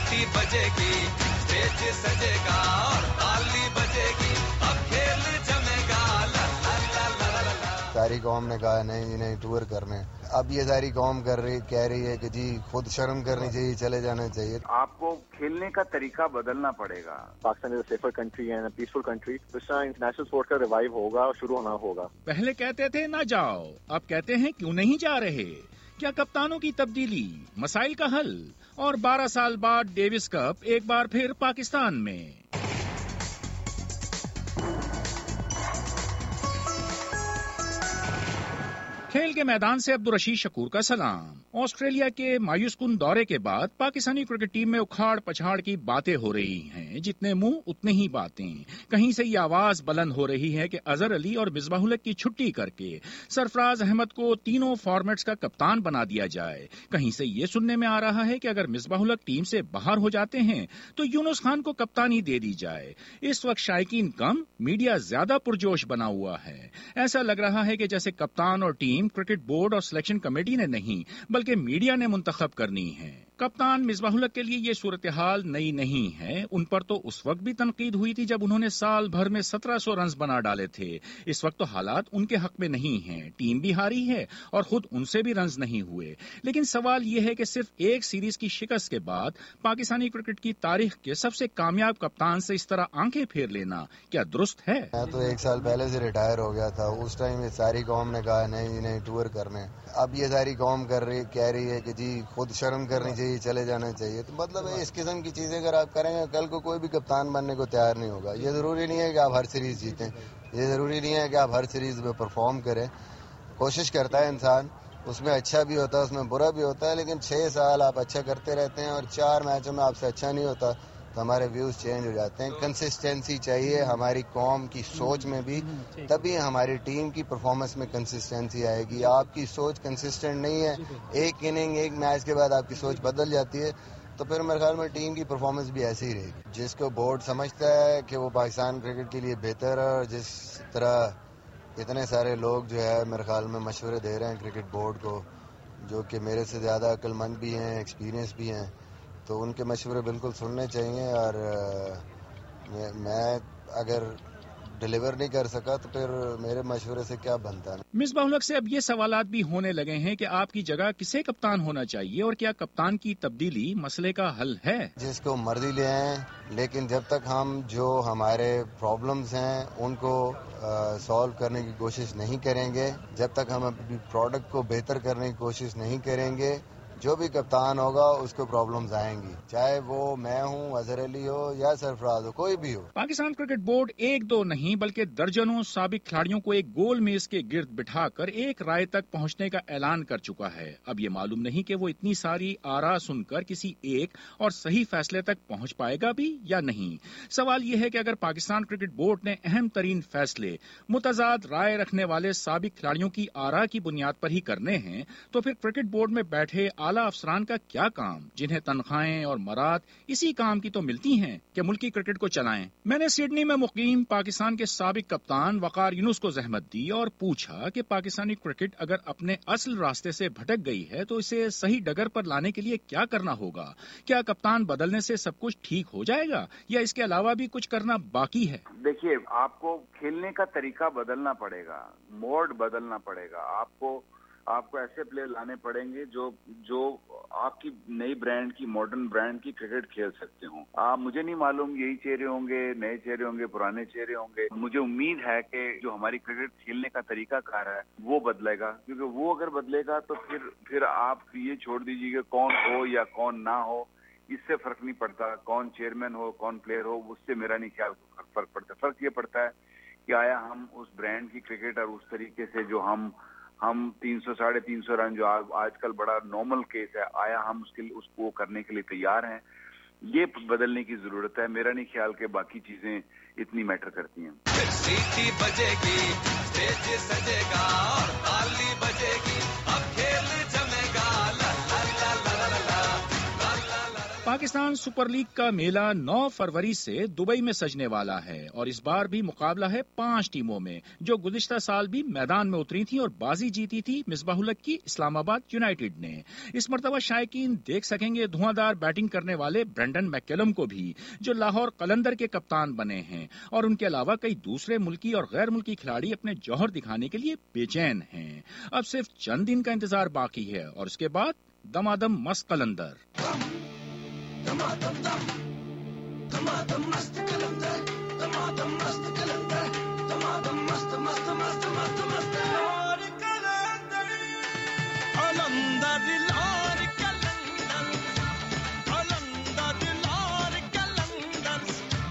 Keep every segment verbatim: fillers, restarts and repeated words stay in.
सीटी बजेगी, स्टेज सजेगा और ताली बजेगी, अब खेल जमेगा। ला ला ला ला ला ला। सारी कौम ने कहा नहीं नहीं टूर करने, अब ये सारी कौम कर रही कह रही है कि जी खुद शर्म करनी चाहिए, चले जाना चाहिए। आपको खेलने का तरीका बदलना पड़ेगा। Pakistan is a safer country and peaceful country. इस तरह इंटरनेशनल स्पोर्ट का रिवाइव होगा और शुरू होना होगा। पहले कहते थे ना जाओ, अब कहते हैं क्यों नहीं जा रहे। क्या कप्तानों की तब्दीली मसाइल का हल? और बारह साल बाद डेविस कप एक बार फिर पाकिस्तान में। खेल के मैदान से अब्दुल रशीद शकूर का सलाम। ऑस्ट्रेलिया के मायूस कुन दौरे के बाद पाकिस्तानी क्रिकेट टीम में उखाड़ पछाड़ की बातें हो रही हैं। जितने मुंह उतने ही बातें। कहीं से ये आवाज बुलंद हो रही है कि अजहर अली और मिसबाहुल हक की छुट्टी करके सरफराज अहमद को तीनों फॉर्मेट्स का कप्तान बना दिया जाए। कहीं से ये सुनने में आ रहा है कि अगर मिसबाहुल हक टीम से बाहर हो जाते हैं तो यूनुस खान को कप्तानी दे दी जाए। इस वक्त शायकीन कम, मीडिया ज्यादा पुरजोश बना हुआ है। ऐसा लग रहा है कि जैसे कप्तान और टीम क्रिकेट बोर्ड और सिलेक्शन कमेटी ने नहीं बल्कि मीडिया ने मुंतखब करनी है। कप्तान मिसबाहुल हक के लिए ये सूरत हाल नई नहीं है। उन पर तो उस वक्त भी तनकीद हुई थी जब उन्होंने साल भर में सत्रह सौ रन बना डाले थे। इस वक्त तो हालात उनके हक में नहीं हैं। टीम भी हारी है और खुद उनसे भी रन नहीं हुए। लेकिन सवाल ये है कि सिर्फ एक सीरीज की शिकस्त के बाद पाकिस्तानी क्रिकेट की तारीख के सबसे कामयाब कप्तान से इस तरह आंखें फेर लेना क्या दुरुस्त है? मैं तो एक साल पहले से रिटायर हो गया था। उस टाइम ये सारी कौम ने कहा नहीं नहीं टूर करने, अब ये सारी कौम कर रही कह रही है कि जी खुद शर्म करनी चाहिए, चले जाना चाहिए। तो मतलब है इस किस्म की चीजें अगर आप करेंगे कल को कोई भी कप्तान बनने को तैयार नहीं होगा। ये जरूरी नहीं है कि आप हर सीरीज जीतें, ये जरूरी नहीं है कि आप हर सीरीज में परफॉर्म करें। कोशिश करता है इंसान, उसमें अच्छा भी होता है उसमें बुरा भी होता है, लेकिन छह साल आप अच्छा करते रहते हैं और चार मैचों में आपसे अच्छा नहीं होता तो हमारे व्यूज चेंज हो जाते हैं। कंसिस्टेंसी चाहिए हमारी कौम की सोच में भी, तभी हमारी टीम की परफॉर्मेंस में कंसिस्टेंसी आएगी। आपकी सोच कंसिस्टेंट नहीं है, एक इनिंग एक मैच के बाद आपकी सोच बदल जाती है तो फिर मेरे ख्याल में टीम की परफॉर्मेंस भी ऐसी ही रहेगी। जिसको बोर्ड समझता है कि वो पाकिस्तान क्रिकेट के लिए बेहतर है और जिस तरह इतने सारे लोग जो है मेरे ख्याल में मशवरे दे रहे हैं क्रिकेट बोर्ड को, जो कि मेरे से ज़्यादा अक्लमंद भी हैं, एक्सपीरियंस भी हैं, तो उनके मशवरे बिल्कुल सुनने चाहिए। और मैं, मैं अगर डिलीवर नहीं कर सका तो फिर मेरे मशवरे से क्या बनता है। मिसबाहुल हक से अब ये सवालात भी होने लगे हैं कि आपकी जगह किसे कप्तान होना चाहिए और क्या कप्तान की तब्दीली मसले का हल है? जिसको मर्जी ले आए, लेकिन जब तक हम जो हमारे प्रॉब्लम्स हैं उनको सॉल्व करने की कोशिश नहीं करेंगे, जब तक हम अपनी प्रोडक्ट को बेहतर करने की कोशिश नहीं करेंगे, जो भी कप्तान होगा उसको प्रॉब्लम्स आएंगी, चाहे वो मैं हूँ, अजहर अली हो या सरफराज हो, कोई भी हो। पाकिस्तान क्रिकेट बोर्ड एक दो नहीं बल्कि दर्जनों साबिक खिलाड़ियों को एक गोल मेज के गिर्द बिठाकर एक राय तक पहुंचने का ऐलान कर चुका है। अब ये मालूम नहीं कि वो इतनी सारी आरा सुनकर किसी एक और सही फैसले तक पहुंच पाएगा भी या नहीं। सवाल ये है कि अगर पाकिस्तान क्रिकेट बोर्ड ने अहम तरीन फैसले मुतजाद राय रखने वाले साबिक खिलाड़ियों की आरा की बुनियाद पर ही करने हैं तो फिर क्रिकेट बोर्ड में बैठे आला अफसरान का क्या काम, जिन्हें तनख्वाहें और मराद इसी काम की तो मिलती हैं कि मुल्की क्रिकेट को चलाएं। मैंने सिडनी में मुकीम पाकिस्तान के साबिक कप्तान वकार यूनुस को जहमत दी और पूछा कि पाकिस्तानी क्रिकेट अगर अपने असल रास्ते से भटक गई है तो इसे सही डगर पर लाने के लिए क्या करना होगा? क्या कप्तान बदलने से सब कुछ ठीक हो जाएगा या इसके अलावा भी कुछ करना बाकी है? देखिए, आपको खेलने का तरीका बदलना पड़ेगा, मोड बदलना पड़ेगा। आपको आपको ऐसे प्लेयर लाने पड़ेंगे जो जो आपकी नई ब्रांड की, मॉडर्न ब्रांड की क्रिकेट खेल सकते हो। आप मुझे नहीं मालूम यही चेहरे होंगे, नए चेहरे होंगे, पुराने चेहरे होंगे। मुझे उम्मीद है कि जो हमारी क्रिकेट खेलने का तरीका कार है वो बदलेगा, क्योंकि वो अगर बदलेगा तो फिर फिर आप ये छोड़ दीजिए कि कौन हो या कौन ना हो, इससे फर्क नहीं पड़ता। कौन चेयरमैन हो, कौन प्लेयर हो, उससे मेरा नहीं ख्याल फर्क पड़ता। फर्क ये पड़ता है कि आया हम उस ब्रांड की क्रिकेट और उस तरीके से जो हम हम तीन सौ साढ़े तीन सौ रन जो आज आजकल बड़ा नॉर्मल केस है, आया हम उसके लिए उसको करने के लिए तैयार हैं। ये बदलने की जरूरत है। मेरा नहीं ख्याल कि बाकी चीजें इतनी मैटर करती हैं। सीटी बजेगी, स्टेज सजेगा और ताली बजेगी, अब खेल जमेगा। ला ला ला ला ला ला ला ला ला। पाकिस्तान सुपर लीग का मेला नौ फरवरी से दुबई में सजने वाला है और इस बार भी मुकाबला है पांच टीमों में जो गुज़िश्ता साल भी मैदान में उतरी थी और बाजी जीती थी मिसबाहुल हक की इस्लामाबाद यूनाइटेड ने। इस मरतबा शायकीन देख सकेंगे धुआंधार बैटिंग करने वाले ब्रेंडन मैककलम को भी जो लाहौर कलंदर के कप्तान बने हैं, और उनके अलावा कई दूसरे मुल्की और गैर मुल्की खिलाड़ी अपने जौहर दिखाने के लिए बेचैन हैं। अब सिर्फ चंद दिन का इंतजार बाकी है और उसके बाद दमादम मस्त कलंदर। दमादम दम दमादम मस्त कलंदर दमादम मस्त कलंदर दमादम मस्त मस्त मस्त मस्त मस्त लार कलंदर कलंदर लार कलंदर कलंदर लार कलंदर।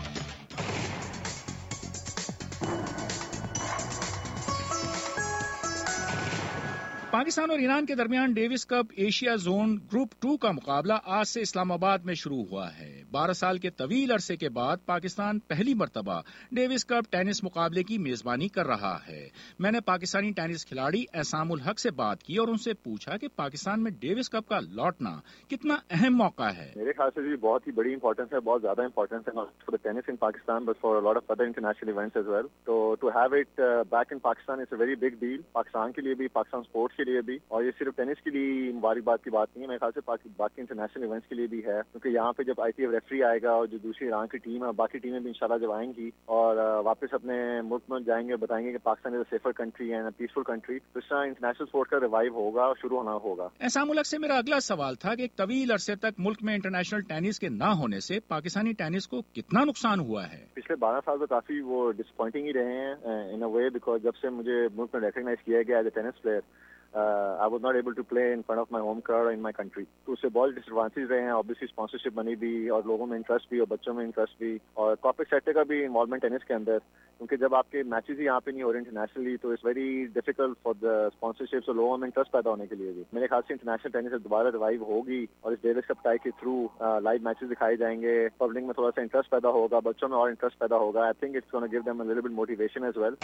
पाकिस्तान और ईरान के दरमियान Davis cup Asia zone group two का मुकाबला आज से इस्लामाबाद में शुरू हुआ है। बारह साल के तवील अरसे के बाद पाकिस्तान पहली मरतबा डेविस कप टेनिस मुकाबले की मेजबानी कर रहा है। मैंने पाकिस्तानी टेनिस खिलाड़ी एहसामुल हक से बात की और उनसे पूछा कि पाकिस्तान में डेविस कप का लौटना कितना अहम मौका है। मेरे ख्याल से भी बहुत ही बड़ी इंपॉर्टेंस है, बहुत ज्यादा इंपॉर्टेंस है not for the tennis in Pakistan but for a lot of other international events as well. तो to have it back in Pakistan is a very big deal, Pakistan के लिए भी, पाकिस्तान स्पोर्ट्स के लिए भी, और ये सिर्फ टेनिस के लिए मुबारकबाद की बात नहीं है, मेरे ख्याल से बाकी इंटरनेशनल इवेंट्स के लिए भी है, क्योंकि यहाँ पे जब आई टी एफ रेफरी आएगा और जो दूसरी ईरान की टीम है, बाकी टीमें भी इंशाल्लाह जब आएंगी और वापस अपने मुल्क में जाएंगे, बताएंगे कि Pakistan is a safer country and a peaceful country, तो इस तरह इंटरनेशनल स्पोर्ट का रिवाइव होगा और शुरू होना होगा। एहसामुल हक से मेरा अगला सवाल था कि एक तवील अरसे तक मुल्क में इंटरनेशनल टेनिस के ना होने से पाकिस्तानी टेनिस को कितना नुकसान हुआ है। पिछले बारह साल तो काफी वो डिसअपॉइंटिंग ही रहे हैं इन अ वे, बिकॉज जब से मुझे मुल्क में रिकॉग्नाइज किया गया as a tennis player, Uh, I was not able to play in front of my home crowd in my country. तो उससे बहुत डिसएडवांटेज रहे हैं, ऑब्वियसली स्पॉन्सरशिप मनी भी और लोगों में इंटरेस्ट भी और बच्चों में इंटरेस्ट भी और कॉर्पोरेट सेक्टर का भी इन्वॉल्वमेंट टेनिस के अंदर, क्योंकि जब आपके मैचेस ही यहाँ पे नहीं हो रहे इंटरनेशनली तो it's very difficult for the sponsorship और लोगों में इंटरेस्ट पैदा होने के लिए भी। मेरे ख्याल से इंटरनेशनल टेनिस दोबारा रिवाइव होगी और इस डेविस कप टाई के थ्रू लाइव मैचेस दिखाए जाएंगे, पब्लिक में थोड़ा सा इंटरेस्ट पैदा होगा, बच्चों में और इंटरेस्ट पैदा होगा। I think it's gonna give them a little bit motivation as well.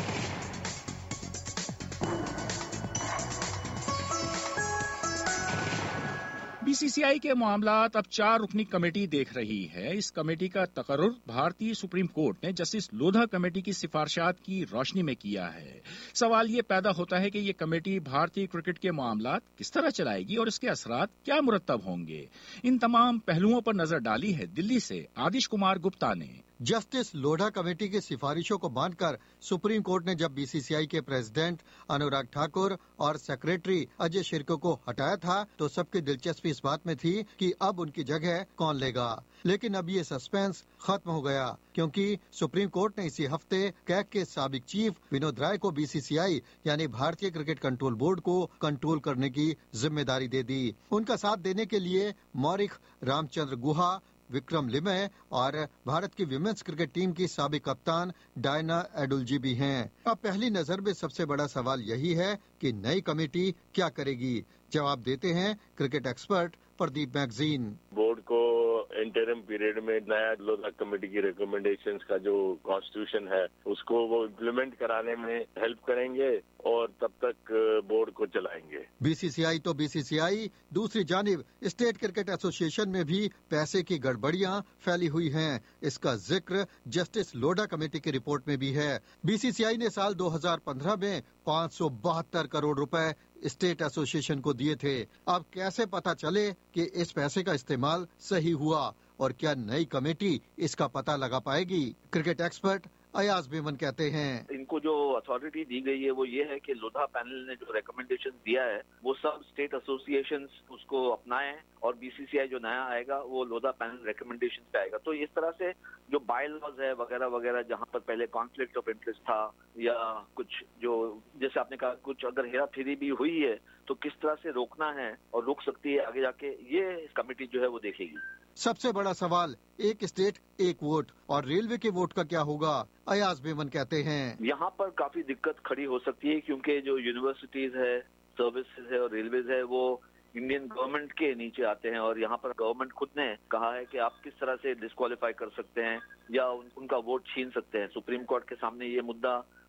BCCI के मामलात अब चार रुकनी कमेटी देख रही है। इस कमेटी का तकर्रुर भारतीय सुप्रीम कोर्ट ने जस्टिस लोधा कमेटी की सिफारिशात की रोशनी में किया है। सवाल ये पैदा होता है कि ये कमेटी भारतीय क्रिकेट के मामलात किस तरह चलाएगी और इसके असरात क्या मुरत्तब होंगे। इन तमाम पहलुओं पर नजर डाली है दिल्ली से आदिश कुमार गुप्ता ने। जस्टिस लोढ़ा कमेटी की सिफारिशों को मानकर सुप्रीम कोर्ट ने जब बीसीसीआई के प्रेसिडेंट अनुराग ठाकुर और सेक्रेटरी अजय शिर्को को हटाया था तो सबकी दिलचस्पी इस बात में थी कि अब उनकी जगह कौन लेगा, लेकिन अब ये सस्पेंस खत्म हो गया क्योंकि सुप्रीम कोर्ट ने इसी हफ्ते कैग के साबिक चीफ विनोद राय को बीसीसीआई यानी भारतीय क्रिकेट कंट्रोल बोर्ड को कंट्रोल करने की जिम्मेदारी दे दी। उनका साथ देने के लिए मौरिख रामचंद्र गुहा, विक्रम लिमय और भारत की विमेंस क्रिकेट टीम की साबिक कप्तान डायना एडुलजी भी हैं। अब पहली नजर में सबसे बड़ा सवाल यही है कि नई कमेटी क्या करेगी। जवाब देते हैं cricket expert Pradeep Magazine. Board को इंटरिम पीरियड में नया लोधा कमेटी की रिकमेंडेशंस का जो कॉन्स्टिट्यूशन है उसको वो इम्प्लीमेंट कराने में हेल्प करेंगे और तब तक बोर्ड को चलाएंगे। बीसीसीआई तो बीसीसीआई, दूसरी जानिब स्टेट क्रिकेट एसोसिएशन में भी पैसे की गड़बड़ियां फैली हुई हैं। इसका जिक्र जस्टिस लोढ़ा कमेटी की रिपोर्ट में भी है। बीसीसीआई ने साल दो हज़ार पंद्रह में पाँच सौ बहत्तर करोड़ रुपए स्टेट एसोसिएशन को दिए थे। अब कैसे पता चले कि इस पैसे का इस्तेमाल सही हुआ और क्या नई कमेटी इसका पता लगा पाएगी? क्रिकेट एक्सपर्ट अयाज बेमन कहते हैं, इनको जो अथॉरिटी दी गई है वो ये है कि लोधा पैनल ने जो रिकमेंडेशन दिया है वो सब स्टेट एसोसिएशंस उसको अपनाएं और बीसीसीआई जो नया आएगा वो लोधा पैनल रिकमेंडेशन पे आएगा। तो इस तरह से जो बाय लॉज है वगैरह वगैरह जहाँ पर पहले कॉन्फ्लिक्ट ऑफ इंटरेस्ट था या कुछ जो जैसे आपने कहा कुछ अगर हेरा फेरी भी हुई है तो किस तरह से रोकना है और रोक सकती है आगे जाके, ये कमेटी जो है वो देखेगी। सबसे बड़ा सवाल एक स्टेट एक वोट और रेलवे के वोट का क्या होगा? अयाज बेमन कहते हैं, यहाँ पर काफी दिक्कत खड़ी हो सकती है क्योंकि जो यूनिवर्सिटीज है, सर्विसेज है और रेलवेज है वो इंडियन गवर्नमेंट के नीचे आते हैं और यहाँ पर गवर्नमेंट खुद ने कहा है कि आप किस तरह से डिस्क्वालीफाई कर सकते हैं या उन, उनका वोट छीन सकते हैं। सुप्रीम कोर्ट के सामने ये मुद्दा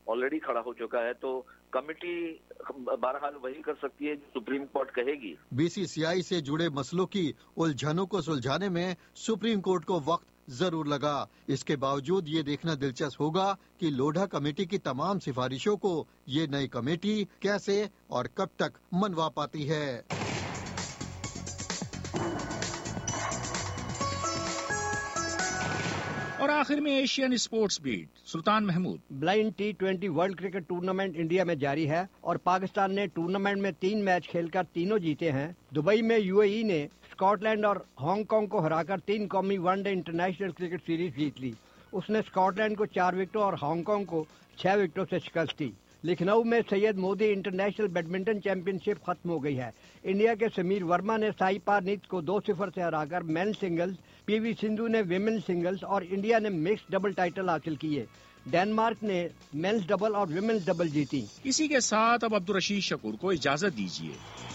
آلریڈی کھڑا ہو چکا ہے، تو کمیٹی بہرحال وہی کر سکتی ہے جو سپریم کورٹ کہے گی۔ بی سی سی آئی سے جڑے مسئلوں کی الجھنوں کو سلجھانے میں سپریم کورٹ کو وقت ضرور لگا۔ اس کے باوجود یہ دیکھنا دلچسپ ہوگا کہ لوڈھا کمیٹی کی تمام سفارشوں کو یہ نئی کمیٹی کیسے اور کب تک منوا پاتی ہے۔ اور آخر میں Asian sports beat, Sultan Mahmood. Blind T twenty world cricket tournament India میں جاری ہے اور پاکستان نے ٹورنامنٹ میں تین میچ کھیل کر تینوں جیتے ہیں۔ دبئی میں یو اے ای نے اسکاٹ لینڈ اور ہانگ کانگ کو ہرا کر تین قومی one day international cricket series جیت لی۔ اس نے اسکاٹ لینڈ کو چار وکٹوں اور ہانگ کانگ کو چھ وکٹوں سے شکست دی۔ لکھنؤ میں Syed Modi international badminton championship ختم ہو گئی ہے۔ انڈیا کے سمیر ورما نے سائی پارنیت کو دو صفر سے ہرا کر مین سنگلز، پی وی سندھو نے ویمن سنگلز اور انڈیا نے مکس ڈبل ٹائٹل حاصل کیے۔ ڈنمارک نے مینز ڈبل اور ویمنز ڈبل جیتی۔ اسی کے ساتھ اب عبدالرشید شکور کو اجازت دیجیے۔